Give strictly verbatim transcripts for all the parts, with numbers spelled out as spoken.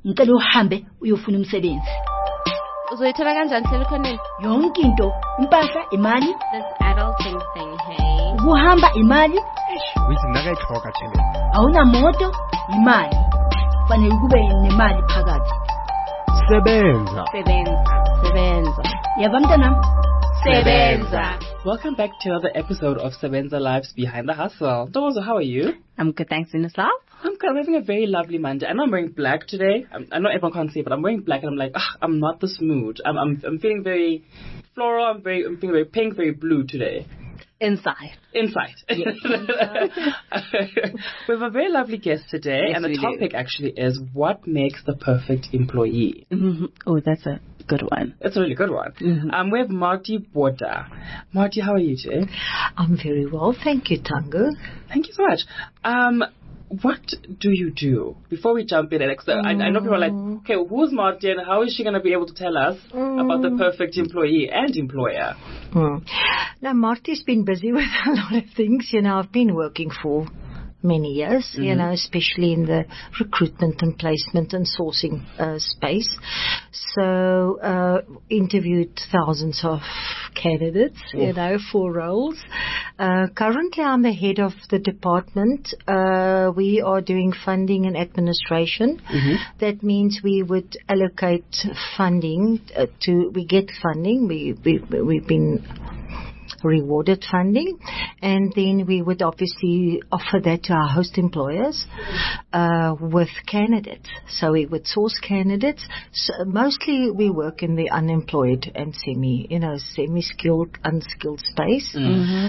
ngicela uhambe uyofuna umsebenzi. Uzoyithola kanjani hlelo khoneni? Yonke into, impahla, imali. This adulting thing, hey. Ukuhamba imali. Withi nakayithoka tshele. Awuna moto, imali. Fanele kube nemali phakathi. Sebenza. Sebenza. Sebenza. Yaba mntanami? Sebenza. Welcome back to another episode of Sebenza Lives Behind the Hustle. Dozo, how are you? I'm good, thanks, Inislav. I'm good. I'm having a very lovely Monday. I know I'm wearing black today. I'm, I know everyone can't see it, but I'm wearing black, and I'm like, ah, I'm not this mood. I'm, I'm, I'm feeling very floral. I'm very, I'm feeling very pink, very blue today. Inside. Inside. Yes. We have a very lovely guest today, yes, and the topic do. actually is what makes the perfect employee. Mm-hmm. Oh, that's a good one. It's a really good one. Mm-hmm. Um, we have Marty Botha. Marty, how are you today? I'm very well, thank you, Tango. Thank you so much. Um, what do you do? Before we jump in, Alex, mm. I, I know people are like, okay, who's Marty and how is she going to be able to tell us mm. about the perfect employee and employer? Mm. Now, Marty's been busy with a lot of things. You know, I've been working for many years, mm-hmm. you know, especially in the recruitment and placement and sourcing uh, space. So, uh, interviewed thousands of candidates, Oof. you know, for roles. Uh, currently, I'm the head of the department. Uh, we are doing funding and administration. Mm-hmm. That means we would allocate funding uh, to, we get funding. We, we, we've been rewarded funding, and then we would obviously offer that to our host employers uh, with candidates. So we would source candidates. So mostly we work in the unemployed and semi, you know, semi-skilled, unskilled space. Mm-hmm.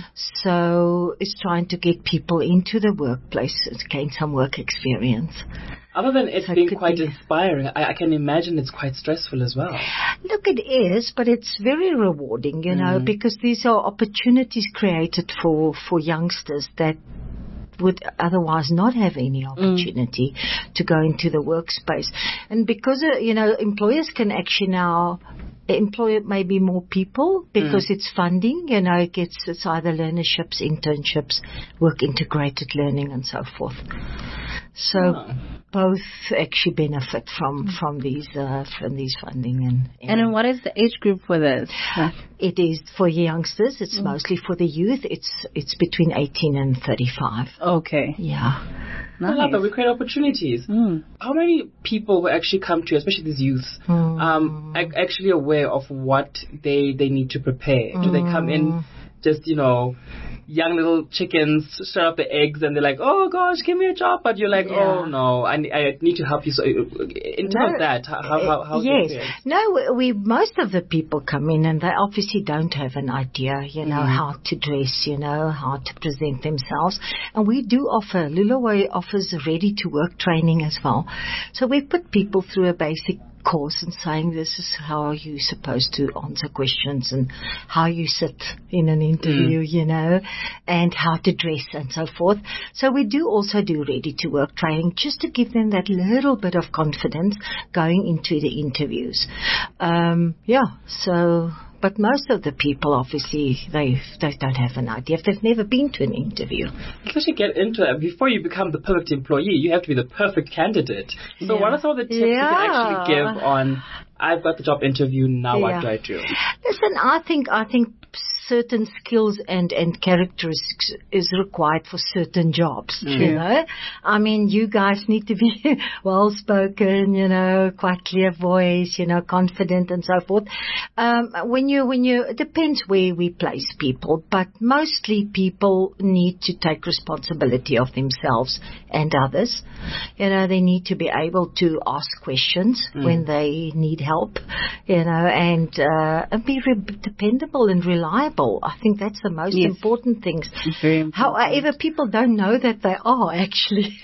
So it's trying to get people into the workplace to gain some work experience. Other than it so being it quite be inspiring, I, I can imagine it's quite stressful as well. Look, it is, but it's very rewarding, you mm. know, because these are opportunities created for, for youngsters that would otherwise not have any opportunity mm. to go into the workspace. And because, uh, you know, employers can actually now employ maybe more people because mm. it's funding, you know, it gets, it's either learnerships, internships, work integrated learning and so forth. So oh. both actually benefit from, from these, uh, from these funding and, and, and what is the age group for this? It is for youngsters. It's mm. mostly for the youth. It's, it's between eighteen and thirty-five. Okay. Yeah. Nice. I love that. We create opportunities. Mm. How many people who actually come to you, especially these youths, mm. um, are actually aware of what they, they need to prepare? Mm. Do they come in just, you know, young little chickens, stir up the eggs, and they're like, oh gosh, give me a job, but you're like, yeah. oh no, I, I need to help you. So in terms no, of that, how, how, how's yes. No, we, most of the people come in and they obviously don't have an idea, you know, mm. how to dress, you know, how to present themselves. And we do offer, Lulaway offers ready to work training as well. So we put people through a basic course and saying this is how you're supposed to answer questions and how you sit in an interview, mm. you know, and how to dress and so forth. So we do also do ready to work training just to give them that little bit of confidence going into the interviews. Um, yeah, so... But most of the people, obviously, they they don't have an idea if they've never been to an interview. Especially get into it. Before you become the perfect employee, you have to be the perfect candidate. So yeah. what are some of the tips yeah. you can actually give on, I've got the job interview, now yeah. what do I do? Listen, I think, I think certain skills and, and characteristics is required for certain jobs, mm. you know. I mean, you guys need to be well-spoken, you know, quite clear voice, you know, confident and so forth. Um, when you, when you, it depends where we place people, but mostly people need to take responsibility of themselves and others. You know, they need to be able to ask questions mm. when they need help, you know, and, uh, and be re- dependable and reliable. I think that's the most yes. important things. Very important. However, people don't know that they are actually.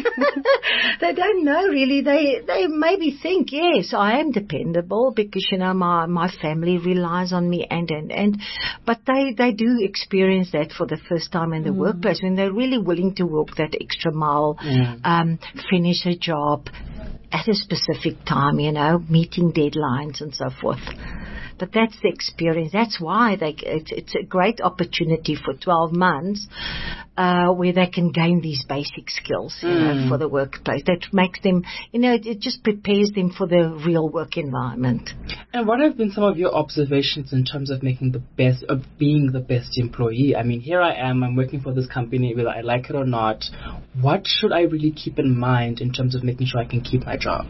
They don't know really. They they maybe think, yes, I am dependable because, you know, my, my family relies on me and, and, and. But they, they do experience that for the first time in the mm. workplace when they're really willing to walk that extra mile, mm. um, finish a job at a specific time, you know, meeting deadlines and so forth. But that's the experience. That's why they, it's, it's a great opportunity for twelve months uh, where they can gain these basic skills, you Mm. know, for the workplace. That makes them, you know, it, it just prepares them for the real work environment. And what have been some of your observations in terms of making the best, of being the best employee? I mean, here I am, I'm working for this company, whether I like it or not. What should I really keep in mind in terms of making sure I can keep my job?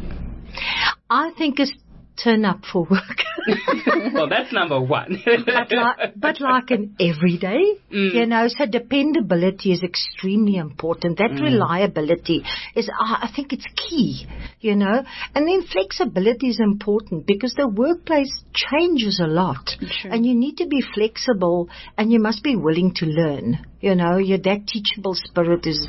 I think it's turn up for work. Well, that's number one. but, like, but like an everyday, Mm. you know, so dependability is extremely important. That Mm. reliability is, I I think it's key, you know. And then flexibility is important because the workplace changes a lot. Sure. And you need to be flexible and you must be willing to learn. You know, your, that teachable spirit is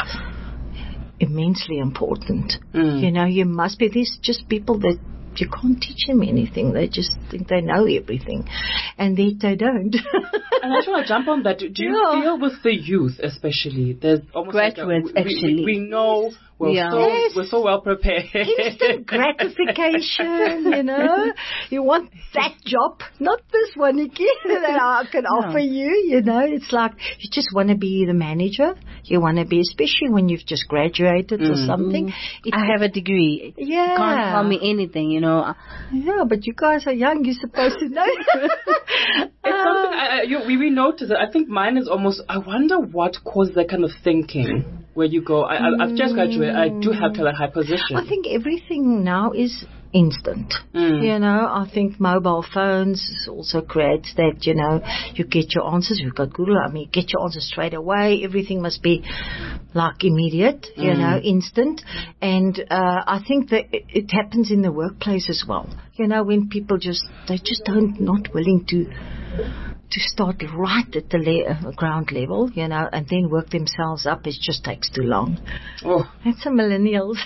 immensely important. Mm. You know, you must be, there's just people that you can't teach them anything. They just think they know everything. And they, they don't. And I just want to jump on that. Do, do you Yeah. feel with the youth especially, there's almost Graduates, like a, we, actually. we, we know we're, Yeah. so, Yes. we're so well prepared. Instant gratification, you know. You want that job, not this one again that I can offer you, you know. It's like you just want to be the manager. You want to be, especially when you've just graduated or Mm. something. It, I have a degree. Yeah. You can't tell me anything, you know. Yeah, but you guys are young. You're supposed to know. It's something I, I, you, we, we noticed it. I think mine is almost, I wonder what caused that kind of thinking where you go, I, I, I've just graduated, I do have to have a high position. I think everything now is instant. Mm. You know, I think mobile phones also creates that, you know, you get your answers. You've got Google. I mean, you get your answers straight away. Everything must be like immediate, you Mm. know, instant. And uh, I think that it, it happens in the workplace as well. You know, when people just, they just don't, not willing to to start right at the le- ground level, you know, and then work themselves up. It just takes too long. Oh. That's a millennials.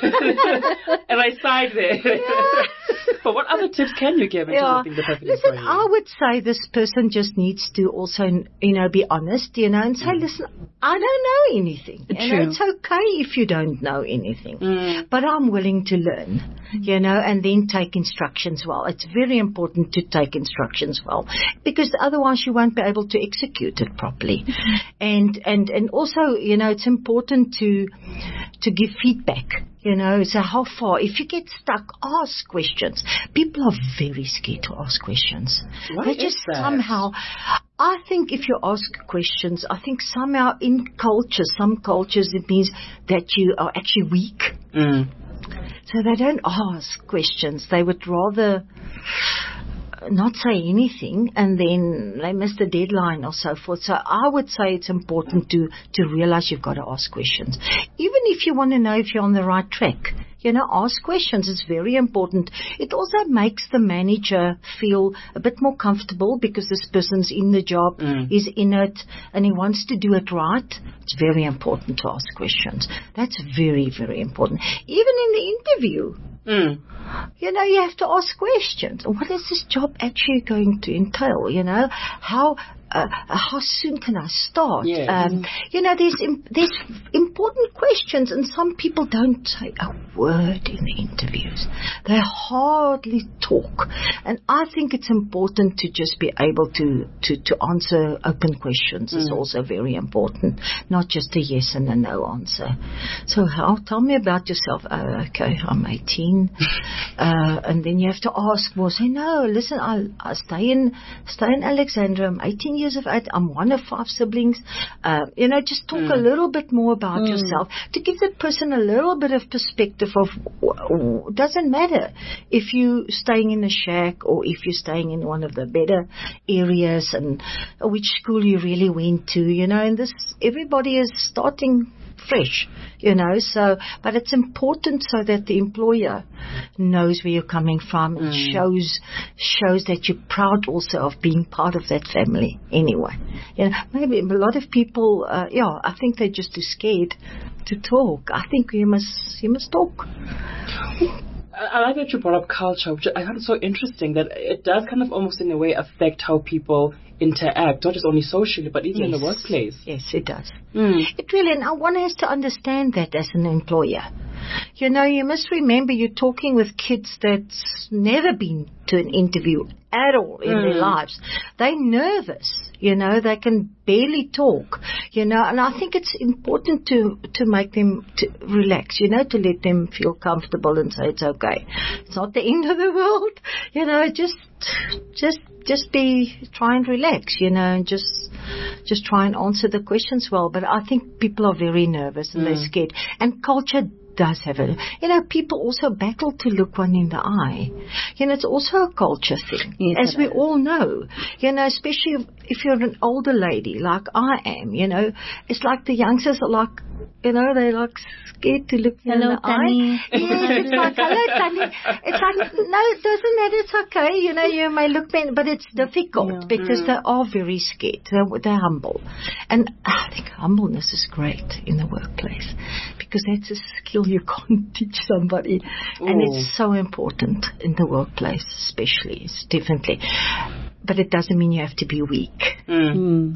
And I sighed there. But what other tips can you give in terms of being the perfect Listen, employee? I would say this person just needs to also, you know, be honest, you know, and say, Mm. listen, I don't know anything. You know, True. it's okay if you don't know anything. Mm. But I'm willing to learn, you know, and then take instructions well. It's very important to take instructions well because otherwise you won't be able to execute it properly. And, and, and also, you know, it's important to, to give feedback. You know, so how far, if you get stuck, ask questions. People are very scared to ask questions. Why they is just that? somehow, I think if you ask questions, I think somehow in cultures, some cultures, it means that you are actually weak. Mm. So they don't ask questions. They would rather not say anything and then they miss the deadline or so forth. So I would say it's important to, to realize you've got to ask questions. Even if you want to know if you're on the right track, you know, ask questions. It's very important. It also makes the manager feel a bit more comfortable because this person's in the job, Mm. is in it, and he wants to do it right. It's very important to ask questions. That's very, very important. Even in the interview, Mm. you know, you have to ask questions. What is this job actually going to entail? You know, how uh, how soon can I start? Yes. Um, you know, there's im- there's important questions, and some people don't say a word in the interviews. They hardly talk, and I think it's important to just be able to to, to answer open questions. Is Mm. also very important, not just a yes and a no answer. So, how? Tell me about yourself. Oh, okay, I'm eighteen. Uh, and then you have to ask more. Say, no, listen, I, I stay in stay in Alexandra. I'm eighteen years of age. I'm one of five siblings. Uh, you know, just talk Mm. a little bit more about Mm. yourself to give that person a little bit of perspective of w- w- doesn't matter if you staying in a shack or if you're staying in one of the better areas and which school you really went to. You know, and this everybody is starting fresh, you know, so, but it's important so that the employer knows where you're coming from and Mm. shows, shows that you're proud also of being part of that family anyway. You know, maybe a lot of people, uh, yeah, I think they're just too scared to talk. I think you must, you must talk. I I like that you brought up culture, which I find so interesting that it does kind of almost in a way affect how people interact, not just only socially, but even in the Yes. workplace. Yes, it does. Mm. It really, and one has to understand that as an employer. You know, you must remember you're talking with kids that's never been to an interview at all in mm. their lives. They're nervous, you know, they can barely talk, you know, and I think it's important to, to make them to relax, you know, to let them feel comfortable and say it's okay. It's not the end of the world, you know, just, just, just be, try and relax, you know, and just, just try and answer the questions well. But I think people are very nervous and mm. they're scared. And culture does have it. You know, people also battle to look one in the eye. You know, it's also a culture thing, yes, as we is. all know. You know, especially if, if you're an older lady like I am, you know, it's like the youngsters are like, you know, they're like scared to look you in the Tanny. eye. Yes, it's like, hello, Tanny. It's like, no, it doesn't matter, it's okay. You know, you may look bad, but it's difficult yeah. because mm. they are very scared. They're, they're humble. And I think humbleness is great in the workplace because that's a skill you can't teach somebody. Ooh. And it's so important in the workplace, especially. It's definitely. But it doesn't mean you have to be weak. Mm.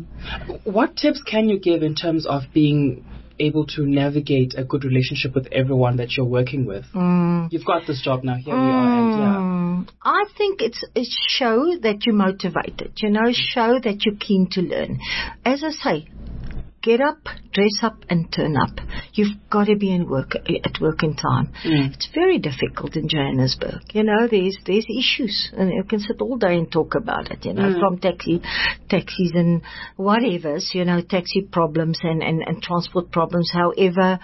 Mm. What tips can you give in terms of being able to navigate a good relationship with everyone that you're working with? Mm. You've got this job now. Here mm. we are. And yeah. I think it's, it's show that you're motivated. You know, show that you're keen to learn. As I say, get up, dress up, and turn up. You've got to be in work at work in time. Mm. It's very difficult in Johannesburg. You know, there's there's issues, and you can sit all day and talk about it. You know, mm. from taxi taxis and whatever's. You know, taxi problems and, and, and transport problems. However,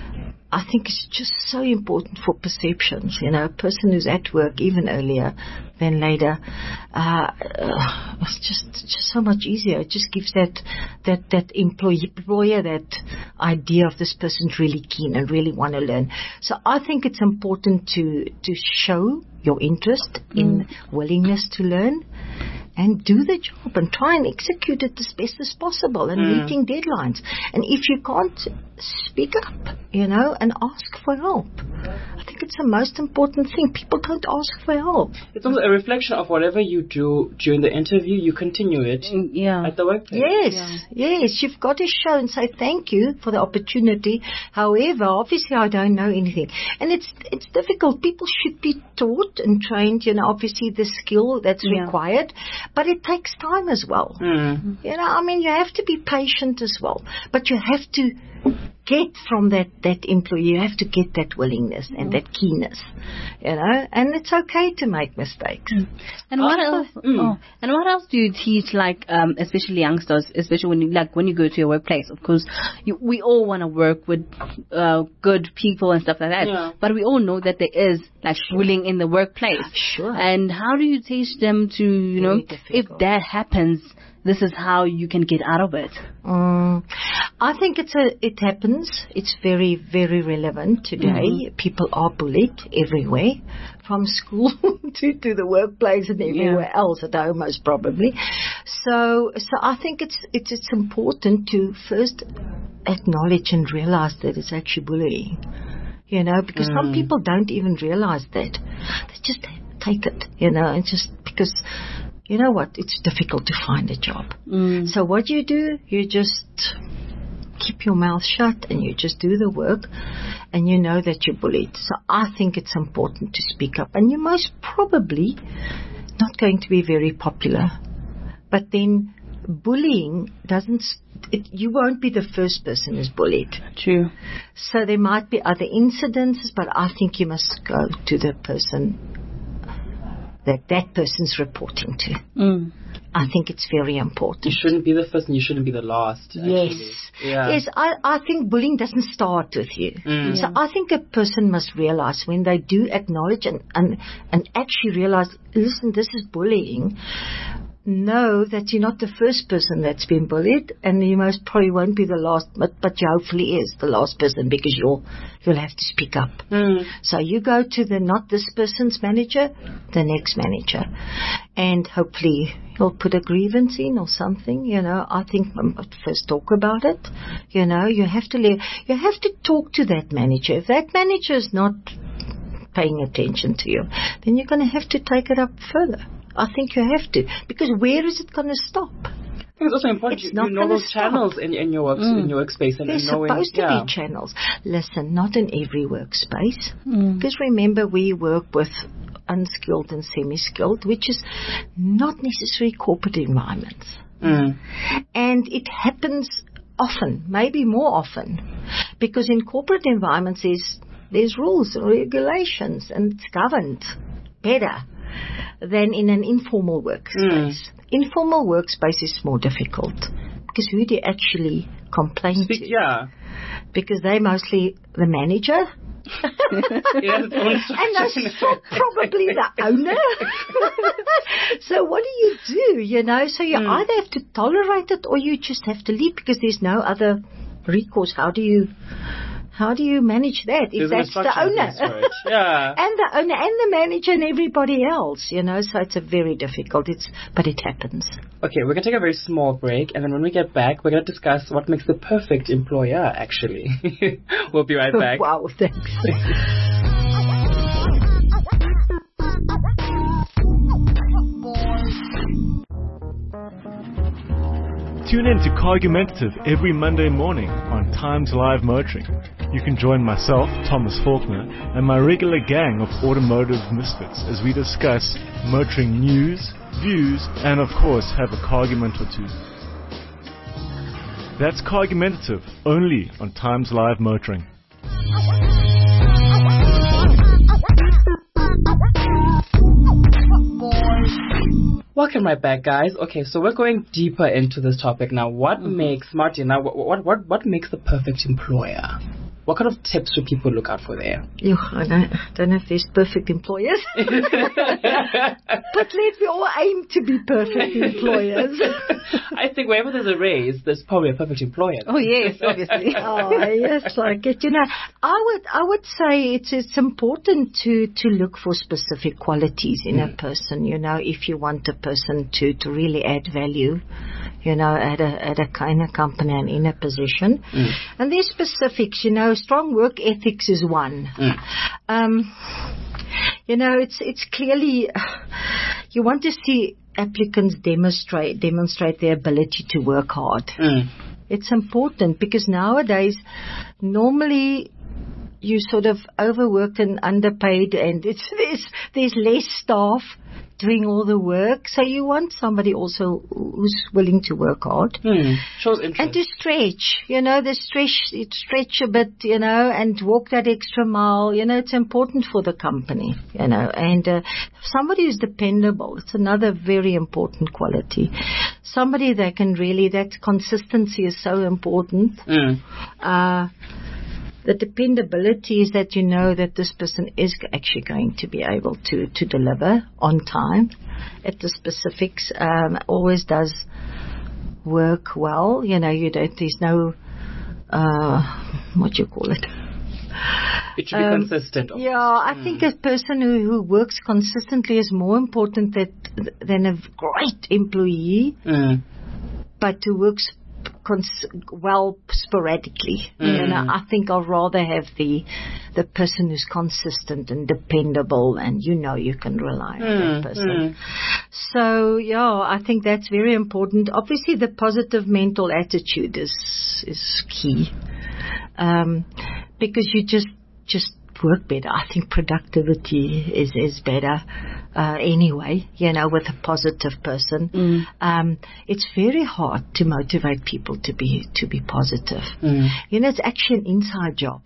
I think it's just so important for perceptions. You know, a person who's at work even earlier than later, uh, uh, it's just just so much easier. It just gives that that that employee, employer that idea of this person's really keen and really want to learn. So I think it's important to to show your interest mm. in willingness to learn. And do the job and try and execute it as best as possible and mm. meeting deadlines. And if you can't, speak up, you know, and ask for help. I think it's the most important thing. People don't ask for help. It's also a reflection of whatever you do during the interview, you continue it yeah. at the workplace. Yes, yeah. yes. You've got to show and say thank you for the opportunity. However, obviously I don't know anything. And it's it's difficult. People should be taught and trained, you know, obviously the skill that's yeah. required. But it takes time as well. Mm. You know, I mean, you have to be patient as well. But you have to get from that, that employee, you have to get that willingness and mm. that keenness, you know, and it's okay to make mistakes. Mm. And what oh, else? Mm. Oh, and what else do you teach, like, um, especially youngsters, especially when you, like, when you go to your workplace? Of course, you, we all want to work with uh, good people and stuff like that. Yeah. But we all know that there is, like, bullying in the workplace. Sure. And how do you teach them to, you Very know, difficult. if that happens, this is how you can get out of it? Mm, I think it's a, it happens. It's very, very relevant today. Mm-hmm. People are bullied everywhere, from school to, to the workplace and everywhere yeah. else, at home most probably. So, so I think it's, it's, it's important to first acknowledge and realize that it's actually bullying. You know, because mm. some people don't even realize that. They just take it, you know, and just because, you know what, it's difficult to find a job. Mm. So what you do, you just keep your mouth shut and you just do the work and you know that you're bullied. So I think it's important to speak up. And you're most probably not going to be very popular. But then bullying doesn't, it, you won't be the first person who's bullied. True. So there might be other incidences, but I think you must go to the person that that person's reporting to. Mm. I think it's very important. You shouldn't be the first and you shouldn't be the last. Yes. Yeah. Yes, I, I think bullying doesn't start with you. Mm. So I think a person must realize when they do acknowledge and, and, and actually realize, listen, this is bullying, know that you're not the first person that's been bullied, and you most probably won't be the last, but, but you hopefully is the last person, because you'll you'll have to speak up. Mm. So you go to the not this person's manager, the next manager, and hopefully you'll put a grievance in or something. You know, I think um, first talk about it. You know, you have to le- you have to talk to that manager. If that manager is not paying attention to you, then you're going to have to take it up further. I think you have to, because where is it going to stop? I think it's also important it's you, you know those stop. channels in, in your work, mm. in your workspace, and, There's and knowing, supposed to yeah. be channels. Listen, not in every workspace, mm. because remember we work with unskilled and semi-skilled, which is not necessarily corporate environments. Mm. And it happens often, maybe more often, because in corporate environments there's, there's rules and regulations and it's governed better than in an informal workspace. Mm. Informal workspace is more difficult because who do you actually complain Speak, to? Yeah. Because they're mostly the manager. Yeah, and that's probably the owner. So what do you do, you know? So you mm. either have to tolerate it or you just have to leave because there's no other recourse. How do you how do you manage that if there's that's the owner? Yeah. And the owner and the manager and everybody else, you know? So it's a very difficult. It's but it happens. Okay, we're going to take a very small break, and then when we get back, we're going to discuss what makes the perfect employer, actually. We'll be right back. Wow, thanks. Tune in to Cargumentative every Monday morning on Times Live Motoring. You can join myself, Thomas Faulkner, and my regular gang of automotive misfits as we discuss motoring news, views, and of course have a cargument or two. That's Cargumentative, only on Times Live Motoring. Welcome right back, guys. Okay, so we're going deeper into this topic now. What mm-hmm. makes, Martin, now, what, what, what, what makes the perfect employer? What kind of tips should people look out for there? Yeah, I don't, I don't know if there's perfect employers. But let's all aim to be perfect employers. I think wherever there's a raise, there's probably a perfect employer. Oh, yes, obviously. Oh, yes, like it. You know, I would I would say it's it's important to, to look for specific qualities in mm. a person, you know, if you want a person to, to really add value, you know, at a, at a kind of company and in a position. Mm. And there's specifics, you know, strong work ethics is one. Mm. Um, you know, it's it's clearly you want to see applicants demonstrate demonstrate their ability to work hard. Mm. It's important because nowadays, normally you sort of overworked and underpaid, and it's there's there's less staff doing all the work, so you want somebody also who's willing to work hard. Hmm. Shows interest. And to stretch, you know, the stretch, stretch a bit, you know, and walk that extra mile, you know, it's important for the company, you know, and uh, somebody who's dependable, it's another very important quality. Somebody that can really, that consistency is so important. Mm. Uh, The dependability is that you know that this person is actually going to be able to, to deliver on time at the specifics, um, always does work well. You know, you don't, there's no, uh, what do you call it? It should be um, consistent. Yeah, I mm. think a person who, who works consistently is more important that, than a great employee, mm. but who works Cons- well sporadically. Mm. You know, I think I'd rather have the the person who's consistent and dependable, and you know you can rely on mm. that person. Mm. So yeah, I think that's very important. Obviously, the positive mental attitude is is key, um, because you just just work better. I think productivity is is better. Uh, anyway, you know, with a positive person, mm. um, it's very hard to motivate people to be to be positive. Mm. You know, it's actually an inside job.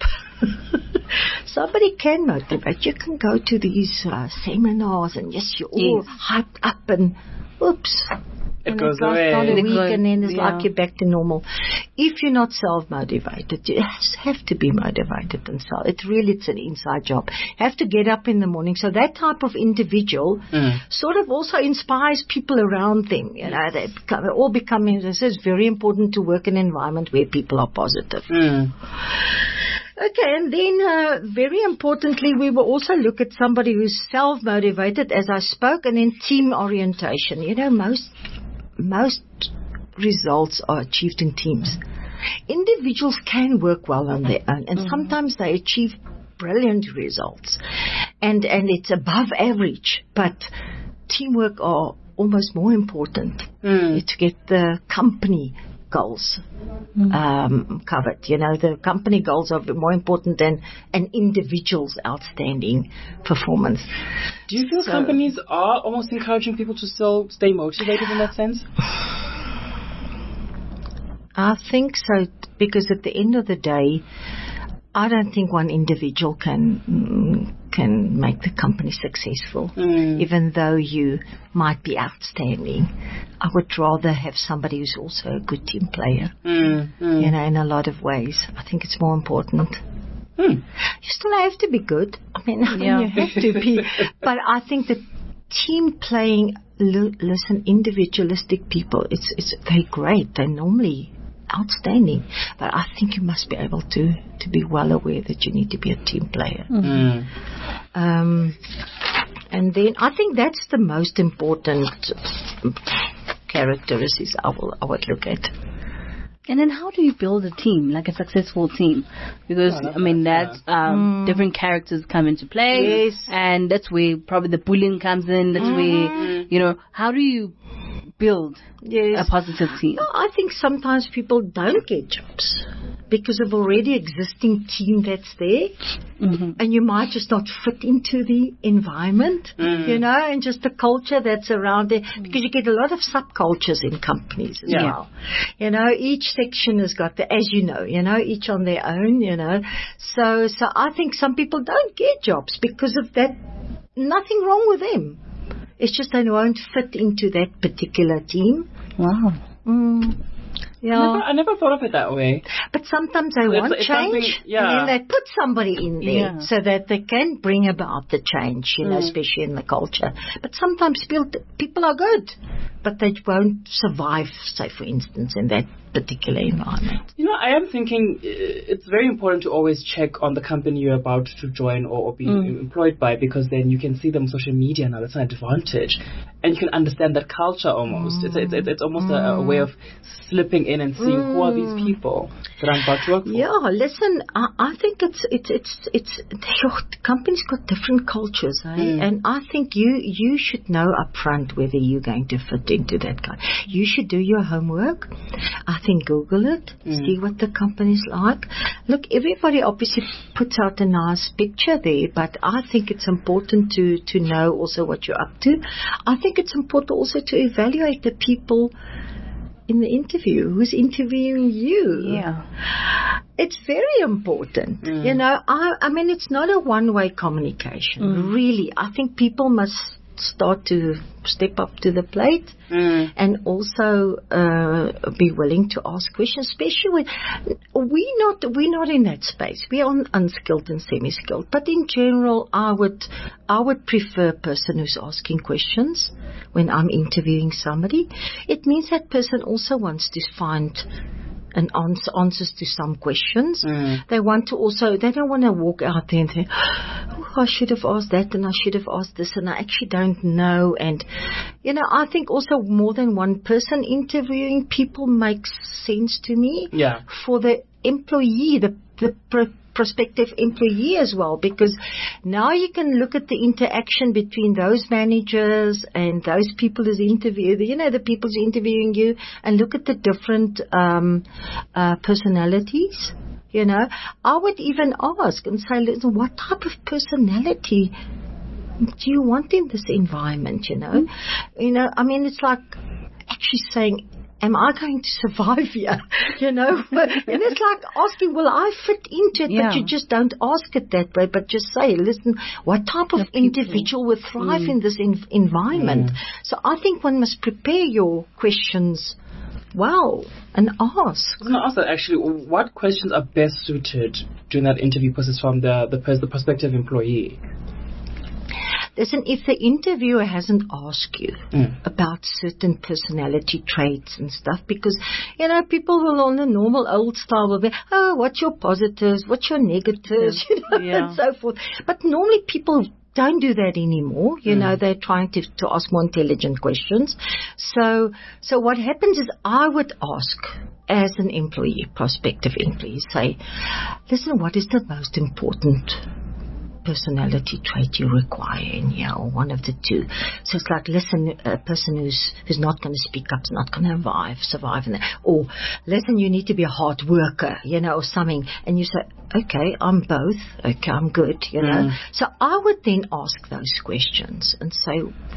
Somebody can motivate. You can go to these uh, seminars and yes, you're all yes. hyped up and oops. It and goes it lasts away. on a week goes, and then it's yeah. like you're back to normal. If you're not self-motivated, you have to be motivated and self. It really, it's an inside job. You have to get up in the morning. So that type of individual mm. sort of also inspires people around them. You know, they become, they're all becoming, this is very important to work in an environment where people are positive. Mm. Okay, and then uh, very importantly, we will also look at somebody who's self-motivated, as I spoke, and then team orientation. You know, most most results are achieved in teams. Individuals can work well on their own, and mm-hmm. sometimes they achieve brilliant results, and and it's above average. But teamwork are almost more important mm. to get the company goals mm. um, covered. You know, the company goals are more important than an individual's outstanding performance. Do you feel So- companies are almost encouraging people to still stay motivated in that sense? I think so, because at the end of the day, I don't think one individual can mm, can make the company successful, Mm. even though you might be outstanding. I would rather have somebody who's also a good team player, Mm, mm. you know, in a lot of ways. I think it's more important. Hmm. You still have to be good. I mean, I mean, Yeah. you have to be. But I think that team playing, l- listen, individualistic people, it's it's they're great. They're normally outstanding. But I think you must be able to, to be well aware that you need to be a team player. Mm. Um, and then I think that's the most important characteristics I will I would look at. And then how do you build a team, like a successful team? Because, Oh, I love I mean, that, that's, um, different characters come into play. Yes. And that's where probably the bullying comes in. That's where, you know, how do you build Yes. a positive team? No, I think sometimes people don't get jobs because of already existing team that's there, Mm-hmm. and you might just not fit into the environment, you know, and just the culture that's around there, because you get a lot of subcultures in companies as Yeah. well. You know, each section has got the, as you know, you know, each on their own, you know. So, so I think some people don't get jobs because of that. Nothing wrong with them. It's just they won't fit into that particular team. Wow. Mm. Yeah. Never, I never thought of it that way. But sometimes they It's- want it's change, something- yeah. and then they put somebody in there Yeah. so that they can bring about the change, you know, Mm. especially in the culture. But sometimes people, people are good, but they won't survive, say, for instance, in that particular environment. You know, I am thinking uh, it's very important to always check on the company you're about to join or, or be employed by, because then you can see them on social media now. That's an advantage. And you can understand that culture almost. It's, it's, it's, it's almost a, a way of slipping in and seeing who are these people that I'm about to work for. Yeah, listen, I, I think it's it's it's it's your company's got different cultures, eh? Mm. And I think you you should know up front whether you're going to fit into that kind. You should do your homework. I think Google it, see what the company's like. Look, everybody obviously puts out a nice picture there, but I think it's important to to know also what you're up to. I think it's important also to evaluate the people in the interview, who's interviewing you. Yeah. It's very important. You know, I, I mean, it's not a one-way communication. Really, I think people must start to step up to the plate Mm. and also uh, be willing to ask questions, especially when we're not, we're not in that space. We're on unskilled and semi-skilled. But in general, I would, I would prefer a person who's asking questions when I'm interviewing somebody. It means that person also wants to find and answer, answers to some questions. Mm. They want to also, they don't want to walk out there and think, oh, I should have asked that and I should have asked this and I actually don't know. And, you know, I think also more than one person interviewing people makes sense to me. Yeah. For the employee, the, the pro- prospective employee as well, because now you can look at the interaction between those managers and those people who's interviewed, you know, the people who's interviewing you, and look at the different um, uh, personalities. You know, I would even ask and say, listen, what type of personality do you want in this environment, you know? Mm-hmm. You know, I mean, it's like actually saying, am I going to survive here? You know? And it's like asking, will I fit into it? Yeah. But you just don't ask it that way, but just say, listen, what type of individual would thrive mm. in this in- environment? Mm. So I think one must prepare your questions well and ask. I was going to ask that actually, what questions are best suited during that interview process from the, the, pers- the prospective employee? Listen, if the interviewer hasn't asked you mm. about certain personality traits and stuff, because, you know, people will on the normal old style will be, oh, what's your positives, what's your negatives, you know, yeah. and so forth. But normally people don't do that anymore. You mm. know, they're trying to, to ask more intelligent questions. So, so what happens is I would ask as an employee, prospective employee, say, listen, what is the most important personality trait you require in here, or one of the two. So it's like, listen, a person who's who's not going to speak up is not going to survive, survive in that. Or, listen, you need to be a hard worker, you know, or something. And you say, okay, I'm both. Okay, I'm good, you know. Mm. So I would then ask those questions and say,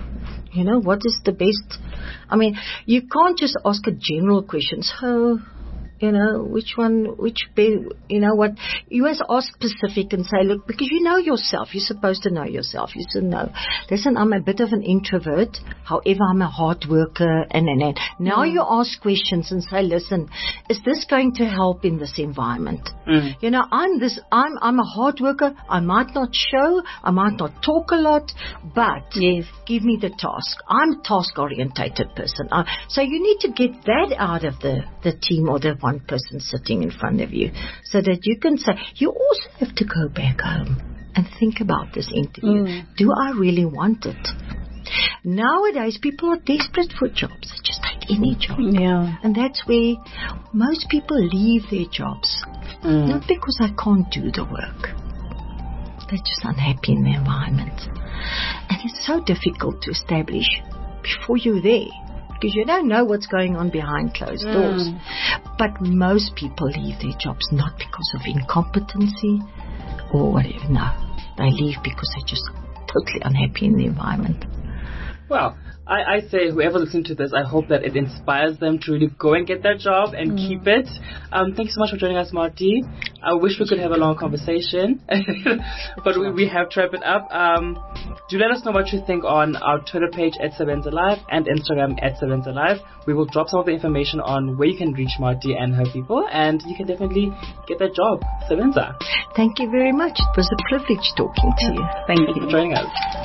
you know, what is the best? I mean, you can't just ask a general question. So, you know, which one, which, be, you know, what, you always ask specific and say, look, because you know yourself, you're supposed to know yourself. You should know, listen, I'm a bit of an introvert, however, I'm a hard worker, and, and, and. Now mm. you ask questions and say, listen, is this going to help in this environment? Mm. You know, I'm this, I'm, I'm a hard worker, I might not show, I might not talk a lot, but yes. give me the task. I'm a task-orientated person. I, so you need to get that out of the, the team or the one person sitting in front of you, so that you can say, you also have to go back home and think about this interview. Mm. Do I really want it? Nowadays, people are desperate for jobs. They just take any job. Yeah. And that's where most people leave their jobs. Mm. Not because they can't do the work. They're just unhappy in the environment. And it's so difficult to establish before you're there, because you don't know what's going on behind closed mm. doors. But most people leave their jobs not because of incompetency or whatever. No, they leave because they're just totally unhappy in the environment. Well, I, I say whoever listens to this, I hope that it inspires them to really go and get that job and mm. keep it. Um, thanks so much for joining us, Martie. I wish we could have a long conversation, but we, we have to wrap it up. Um, do let us know what you think on our Twitter page at Sebenza Live and Instagram at Sebenza Live. We will drop some of the information on where you can reach Martie and her people, and you can definitely get that job. Sebenza. Thank you very much. It was a privilege talking to you. Thank you for joining us.